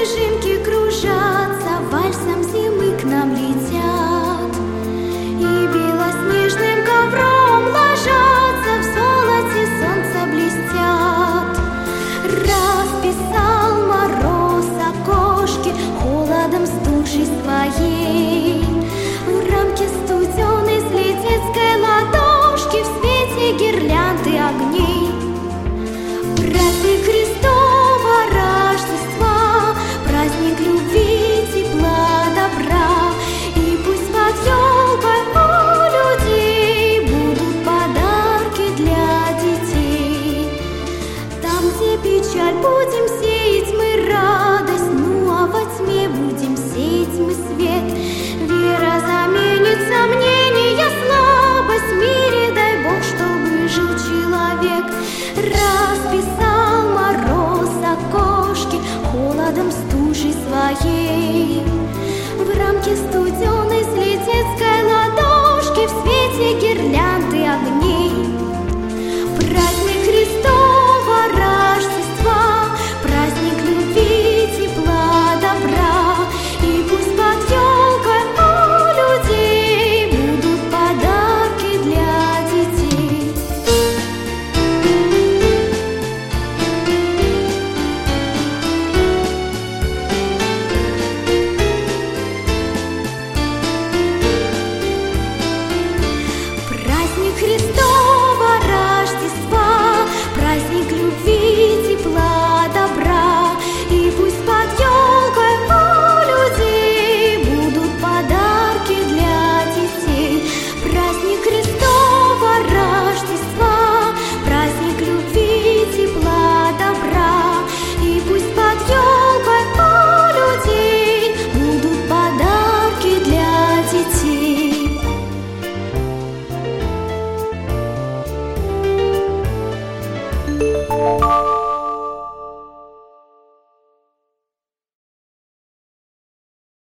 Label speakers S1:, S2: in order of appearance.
S1: снежинки кружатся, вальсом зимы к нам летят, и белоснежным ковром ложатся, в золоте солнца блестят. Расписал мороз окошки холодом стужей своей, в рамке студеной с летецкой ладошки, в свете гирлянды огней. Праздник Христова Рождества, праздник любви, тепла, добра, и пусть под елкой у людей будут подарки для детей. Там, где печаль, будем сеять мы радость, ну а во тьме будем сеять мы свет. Вера заменит сомнения, слабость в мире, дай Бог, чтобы жил человек. Расписал мороз окошки холодом стужей своей, в рамке студеной с летецкой ладошки, в свете гирлянды огней. Праздник Христова Рождества, праздник любви, тепла, добра, и пусть под елкой у людей будут подарки для детей. Праздник Христова Рождества, праздник любви, тепла, добра, и пусть под елкой у людей будут подарки для детей. Праздник Христова Рождества, праздник любви, тепла, добра, и пусть под елкой у людей будут подарки для детей. Thank you.